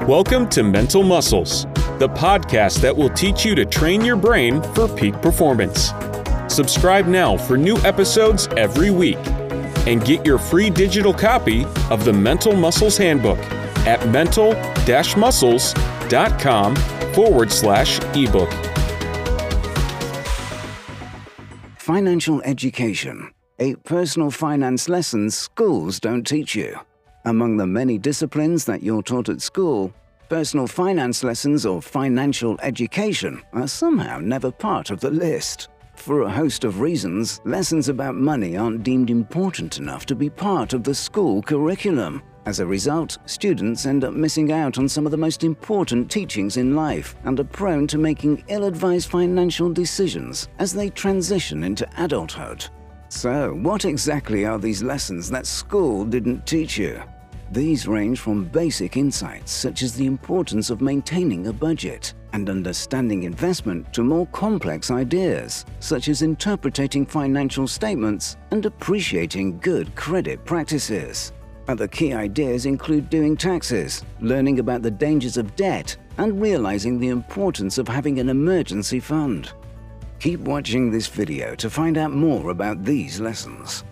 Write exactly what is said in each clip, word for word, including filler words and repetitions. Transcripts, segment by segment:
Welcome to Mental Muscles, the podcast that will teach you to train your brain for peak performance. Subscribe now for new episodes every week and get your free digital copy of the Mental Muscles Handbook at mental-muscles.com forward slash ebook. Financial education. Eight personal finance lessons schools don't teach you. Among the many disciplines that you're taught at school, personal finance lessons or financial education are somehow never part of the list. For a host of reasons, lessons about money aren't deemed important enough to be part of the school curriculum. As a result, students end up missing out on some of the most important teachings in life and are prone to making ill-advised financial decisions as they transition into adulthood. So, what exactly are these lessons that school didn't teach you? These range from basic insights such as the importance of maintaining a budget and understanding investment to more complex ideas such as interpreting financial statements and appreciating good credit practices. Other key ideas include doing taxes, learning about the dangers of debt, and realizing the importance of having an emergency fund. Keep watching this video to find out more about these lessons.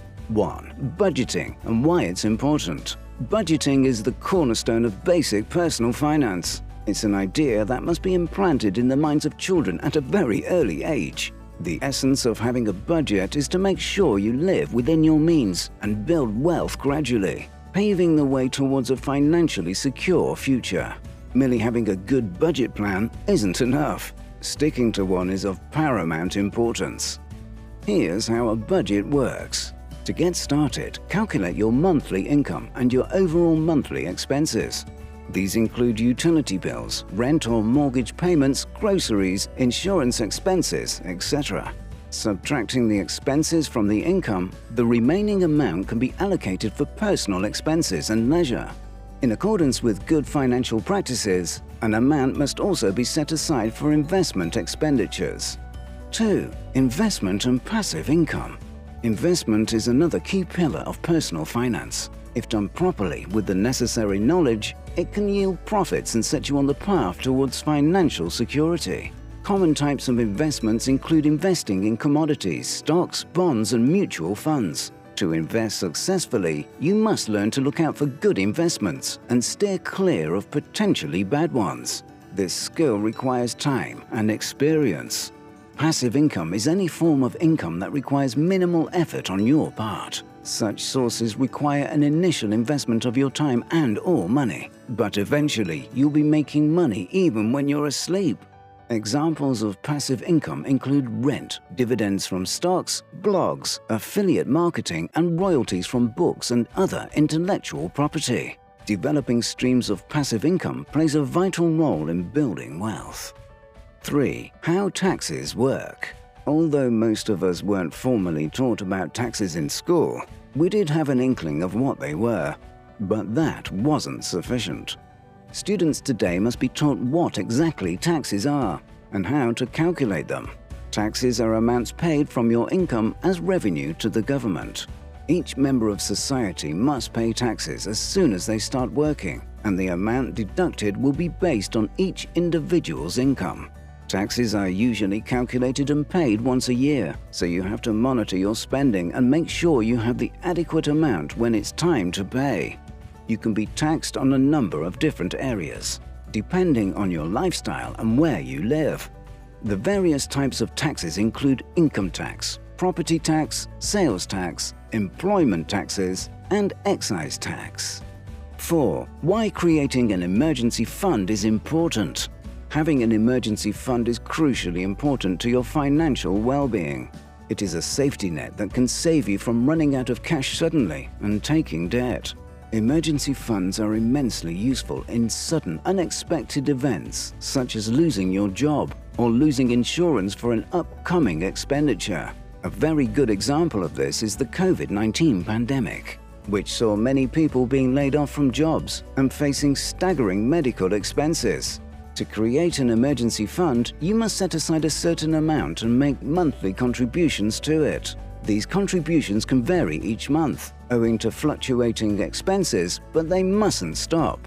one. Budgeting and why it's important. Budgeting is the cornerstone of basic personal finance. It's an idea that must be implanted in the minds of children at a very early age. The essence of having a budget is to make sure you live within your means and build wealth gradually, paving the way towards a financially secure future. Merely having a good budget plan isn't enough. Sticking to one is of paramount importance. Here's how a budget works. To get started, calculate your monthly income and your overall monthly expenses. These include utility bills, rent or mortgage payments, groceries, insurance expenses, et cetera. Subtracting the expenses from the income, the remaining amount can be allocated for personal expenses and leisure. In accordance with good financial practices, an amount must also be set aside for investment expenditures. two. Investment and passive income. Investment is another key pillar of personal finance. If done properly with the necessary knowledge, it can yield profits and set you on the path towards financial security. Common types of investments include investing in commodities, stocks, bonds, and mutual funds. To invest successfully, you must learn to look out for good investments and steer clear of potentially bad ones. This skill requires time and experience. Passive income is any form of income that requires minimal effort on your part. Such sources require an initial investment of your time and/or money, but eventually you'll be making money even when you're asleep. Examples of passive income include rent, dividends from stocks, blogs, affiliate marketing, and royalties from books and other intellectual property. Developing streams of passive income plays a vital role in building wealth. three. How taxes work. Although most of us weren't formally taught about taxes in school, we did have an inkling of what they were, but that wasn't sufficient. Students today must be taught what exactly taxes are and how to calculate them. Taxes are amounts paid from your income as revenue to the government. Each member of society must pay taxes as soon as they start working, and the amount deducted will be based on each individual's income. Taxes are usually calculated and paid once a year, so you have to monitor your spending and make sure you have the adequate amount when it's time to pay. You can be taxed on a number of different areas, depending on your lifestyle and where you live. The various types of taxes include income tax, property tax, sales tax, employment taxes, and excise tax. four. Why creating an emergency fund is important. Having an emergency fund is crucially important to your financial well-being. It is a safety net that can save you from running out of cash suddenly and taking debt. Emergency funds are immensely useful in sudden, unexpected events, such as losing your job or losing insurance for an upcoming expenditure. A very good example of this is the COVID nineteen pandemic, which saw many people being laid off from jobs and facing staggering medical expenses. To create an emergency fund, you must set aside a certain amount and make monthly contributions to it. These contributions can vary each month, owing to fluctuating expenses, but they mustn't stop.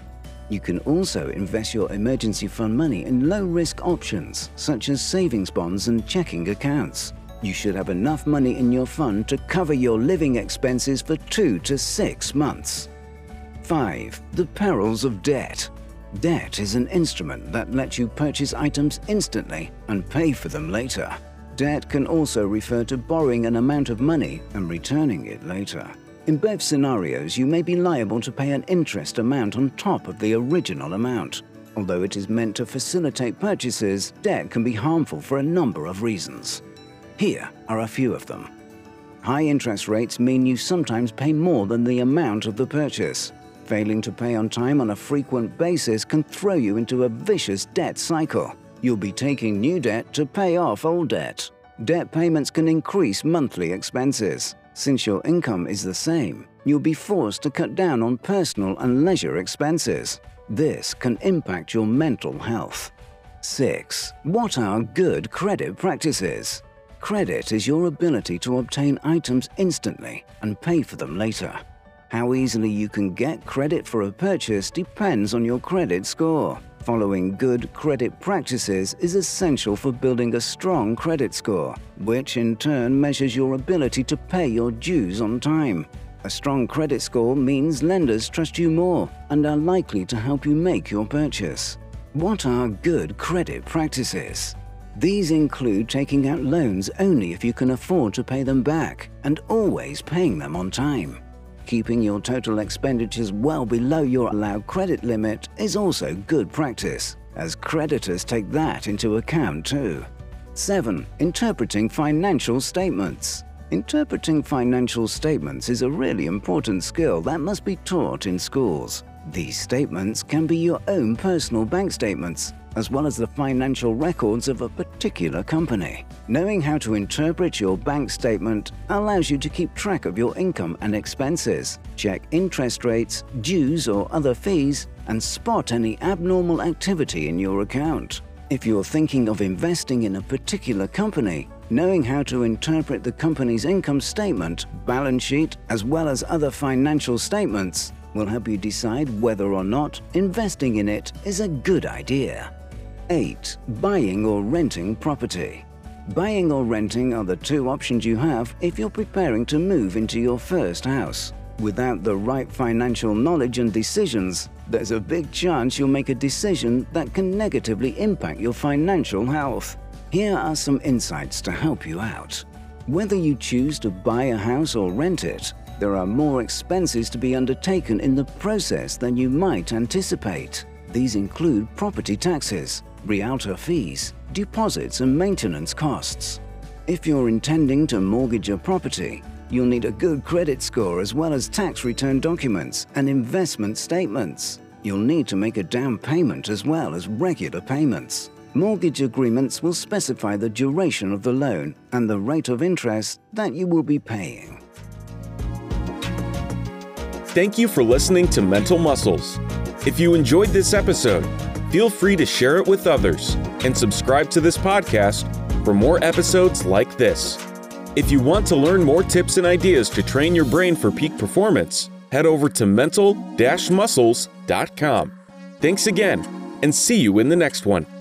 You can also invest your emergency fund money in low-risk options, such as savings bonds and checking accounts. You should have enough money in your fund to cover your living expenses for two to six months. five. The perils of debt. Debt is an instrument that lets you purchase items instantly and pay for them later. Debt can also refer to borrowing an amount of money and returning it later. In both scenarios, you may be liable to pay an interest amount on top of the original amount. Although it is meant to facilitate purchases, debt can be harmful for a number of reasons. Here are a few of them. High interest rates mean you sometimes pay more than the amount of the purchase. Failing to pay on time on a frequent basis can throw you into a vicious debt cycle. You'll be taking new debt to pay off old debt. Debt payments can increase monthly expenses. Since your income is the same, you'll be forced to cut down on personal and leisure expenses. This can impact your mental health. six. What are good credit practices? Credit is your ability to obtain items instantly and pay for them later. How easily you can get credit for a purchase depends on your credit score. Following good credit practices is essential for building a strong credit score, which in turn measures your ability to pay your dues on time. A strong credit score means lenders trust you more and are likely to help you make your purchase. What are good credit practices? These include taking out loans only if you can afford to pay them back and always paying them on time. Keeping your total expenditures well below your allowed credit limit is also good practice, as creditors take that into account too. seven. Interpreting financial statements. Interpreting financial statements is a really important skill that must be taught in schools. These statements can be your own personal bank statements, as well as the financial records of a particular company. Knowing how to interpret your bank statement allows you to keep track of your income and expenses, check interest rates, dues or other fees, and spot any abnormal activity in your account. If you're thinking of investing in a particular company, knowing how to interpret the company's income statement, balance sheet, as well as other financial statements will help you decide whether or not investing in it is a good idea. eight. Buying or renting property. Buying or renting are the two options you have if you're preparing to move into your first house. Without the right financial knowledge and decisions, there's a big chance you'll make a decision that can negatively impact your financial health. Here are some insights to help you out. Whether you choose to buy a house or rent it, there are more expenses to be undertaken in the process than you might anticipate. These include property taxes, realtor fees, deposits and maintenance costs. If you're intending to mortgage a property, you'll need a good credit score as well as tax return documents and investment statements. You'll need to make a down payment as well as regular payments. Mortgage agreements will specify the duration of the loan and the rate of interest that you will be paying. Thank you for listening to Mental Muscles. If you enjoyed this episode, feel free to share it with others and subscribe to this podcast for more episodes like this. If you want to learn more tips and ideas to train your brain for peak performance, head over to mental dash muscles dot com. Thanks again, and see you in the next one.